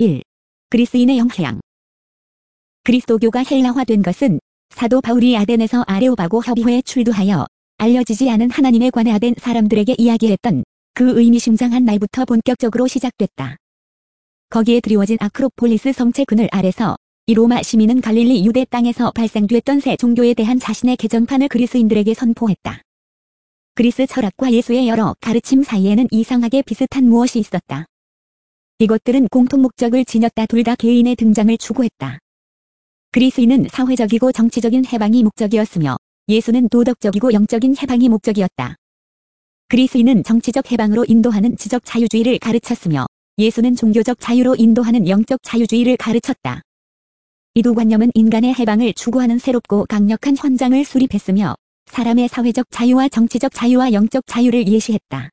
1. 그리스인의 영향. 그리스도교가 헬라화된 것은 사도 바울이 아덴에서 아레오바고 협의회에 출두하여 알려지지 않은 하나님에 관해 아덴 사람들에게 이야기했던 그 의미심장한 날부터 본격적으로 시작됐다. 거기에 드리워진 아크로폴리스 성체 그늘 아래서 이 로마 시민은 갈릴리 유대 땅에서 발생됐던 새 종교에 대한 자신의 개정판을 그리스인들에게 선포했다. 그리스 철학과 예수의 여러 가르침 사이에는 이상하게 비슷한 무엇이 있었다. 이것들은 공통 목적을 지녔다. 둘 다 개인의 등장을 추구했다. 그리스인은 사회적이고 정치적인 해방이 목적이었으며 예수는 도덕적이고 영적인 해방이 목적이었다. 그리스인은 정치적 해방으로 인도하는 지적 자유주의를 가르쳤으며 예수는 종교적 자유로 인도하는 영적 자유주의를 가르쳤다. 이 두 관념은 인간의 해방을 추구하는 새롭고 강력한 현장을 수립했으며 사람의 사회적 자유와 정치적 자유와 영적 자유를 예시했다.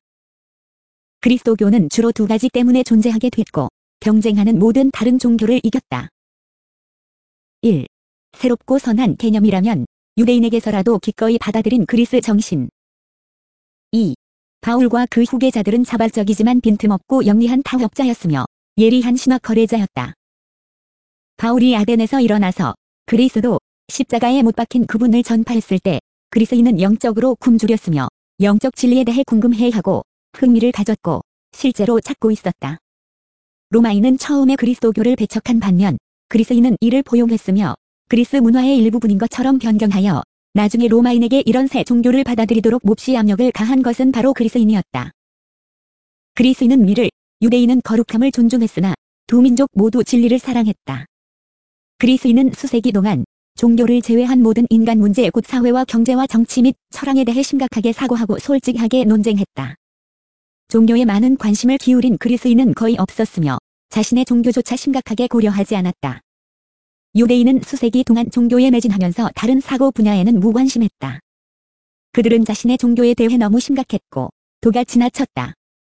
그리스도교는 주로 두 가지 때문에 존재하게 됐고 경쟁하는 모든 다른 종교를 이겼다. 1. 새롭고 선한 개념이라면 유대인에게서라도 기꺼이 받아들인 그리스 정신. 2. 바울과 그 후계자들은 자발적이지만 빈틈없고 영리한 타협자였으며 예리한 신학 거래자였다. 바울이 아덴에서 일어나서 그리스도 십자가에 못 박힌 그분을 전파했을 때 그리스인은 영적으로 굶주렸으며 영적 진리에 대해 궁금해하고 흥미를 가졌고 실제로 찾고 있었다. 로마인은 처음에 그리스도교를 배척한 반면 그리스인은 이를 포용했으며 그리스 문화의 일부분인 것처럼 변경하여 나중에 로마인에게 이런 새 종교를 받아들이도록 몹시 압력을 가한 것은 바로 그리스인이었다. 그리스인은 미를, 유대인은 거룩함을 존중했으나 두 민족 모두 진리를 사랑했다. 그리스인은 수세기 동안 종교를 제외한 모든 인간 문제 곧 사회와 경제와 정치 및 철학에 대해 심각하게 사고하고 솔직하게 논쟁했다. 종교에 많은 관심을 기울인 그리스인은 거의 없었으며 자신의 종교조차 심각하게 고려하지 않았다. 유대인은 수세기 동안 종교에 매진하면서 다른 사고 분야에는 무관심했다. 그들은 자신의 종교에 대해 너무 심각했고 도가 지나쳤다.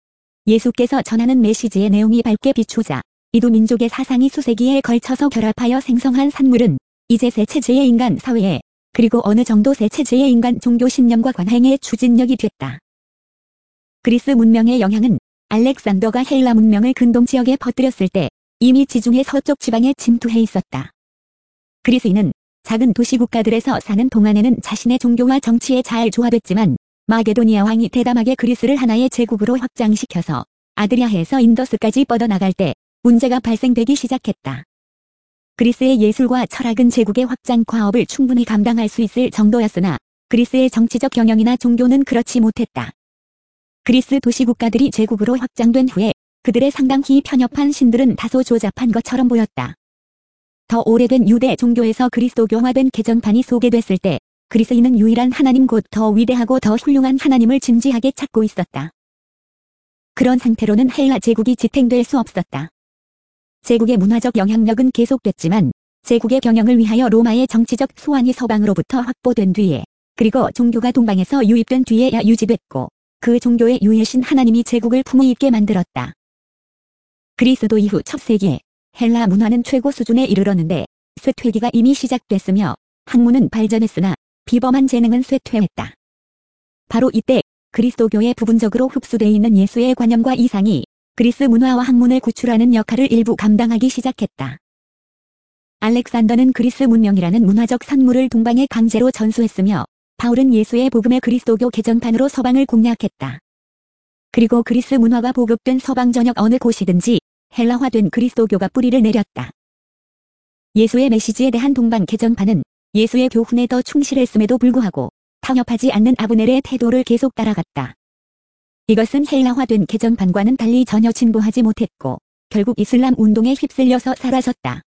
예수께서 전하는 메시지의 내용이 밝게 비추자 이 두 민족의 사상이 수세기에 걸쳐서 결합하여 생성한 산물은 이제 새 체제의 인간 사회에 그리고 어느 정도 새 체제의 인간 종교 신념과 관행의 추진력이 됐다. 그리스 문명의 영향은 알렉산더가 헬라 문명을 근동 지역에 퍼뜨렸을 때 이미 지중해 서쪽 지방에 침투해 있었다. 그리스인은 작은 도시 국가들에서 사는 동안에는 자신의 종교와 정치에 잘 조합했지만 마게도니아 왕이 대담하게 그리스를 하나의 제국으로 확장시켜서 아드리아해에서 인더스까지 뻗어나갈 때 문제가 발생되기 시작했다. 그리스의 예술과 철학은 제국의 확장 과업을 충분히 감당할 수 있을 정도였으나 그리스의 정치적 경영이나 종교는 그렇지 못했다. 그리스 도시국가들이 제국으로 확장된 후에 그들의 상당히 편협한 신들은 다소 조잡한 것처럼 보였다. 더 오래된 유대 종교에서 그리스도교화된 개정판이 소개됐을 때 그리스인은 유일한 하나님 곧 더 위대하고 더 훌륭한 하나님을 진지하게 찾고 있었다. 그런 상태로는 헬라 제국이 지탱될 수 없었다. 제국의 문화적 영향력은 계속됐지만 제국의 경영을 위하여 로마의 정치적 수완이 서방으로부터 확보된 뒤에 그리고 종교가 동방에서 유입된 뒤에야 유지됐고 그 종교의 유일신 하나님이 제국을 품위 있게 만들었다. 그리스도 이후 첫 세기에 헬라 문화는 최고 수준에 이르렀는데 쇠퇴기가 이미 시작됐으며 학문은 발전했으나 비범한 재능은 쇠퇴했다. 바로 이때 그리스도교에 부분적으로 흡수되어 있는 예수의 관념과 이상이 그리스 문화와 학문을 구출하는 역할을 일부 감당하기 시작했다. 알렉산더는 그리스 문명이라는 문화적 산물을 동방에 강제로 전수했으며 바울은 예수의 복음의 그리스도교 개정판으로 서방을 공략했다. 그리고 그리스 문화가 보급된 서방 전역 어느 곳이든지 헬라화된 그리스도교가 뿌리를 내렸다. 예수의 메시지에 대한 동방 개정판은 예수의 교훈에 더 충실했음에도 불구하고 타협하지 않는 아브넬의 태도를 계속 따라갔다. 이것은 헬라화된 개정판과는 달리 전혀 진보하지 못했고 결국 이슬람 운동에 휩쓸려서 사라졌다.